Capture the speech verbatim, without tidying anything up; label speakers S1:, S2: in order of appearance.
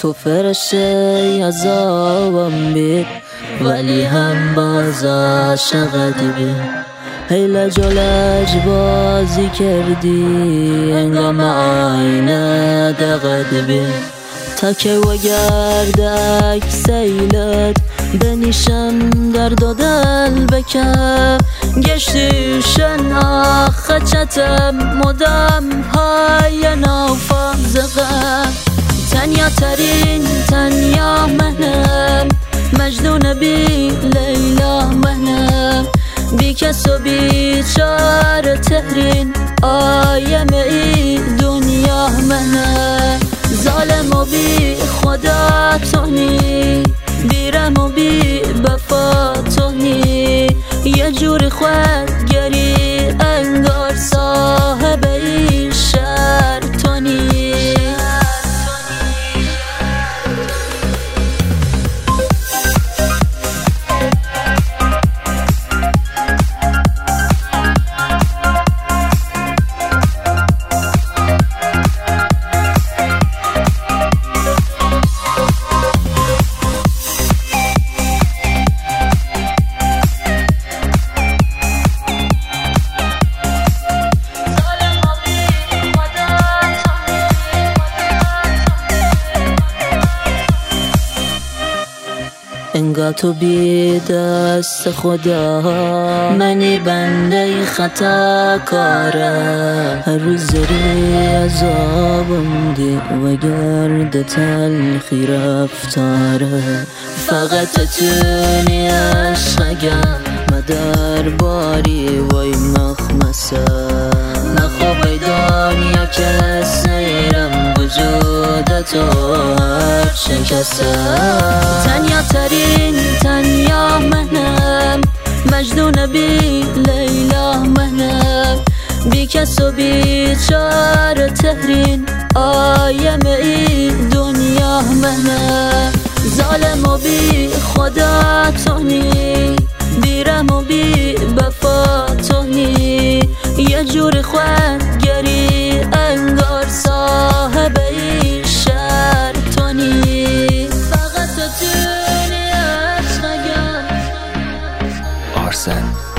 S1: تو فرشته عذابم بی، ولی هم باز عاشقت بی. هی لج و لج بازی کردی انگام آینه دقت بی. تکه و گردک سیلت بنیشم درد و دل بکم، گشتیشن آخه چتم مدام های نافازقم. تنیا ترین تنیا منم، مجنون بی لیلا منم، بی کس و بی چار تهرین آیم ای دنیا منم. ظالم و بی خدا تونی، بی رحم و بی بفا تونی، یه جوری خودگری انگار صاحب این شهر تونی. انگار تو بی دست خدا، منی بنده خطا کاره. هر روز داری عذابم دی و گرد تلخی رفتاره. فقط تونی عشقگم مدر باری وی مخمسه. نخوابای دنیا کس نیرم وجودتو هر شکسته. تنیا ترین تنیا منم، مجنون بی لیلا منم، بی کس و بی چار تهرین آیم ای دنیا منم. ظالم و بی خدا تونی، بی رحم و بی بفا تونی، یه جور خودگری انگار صاحب این شهر تونی. فقط تو تونی عشقگم.
S2: آرسن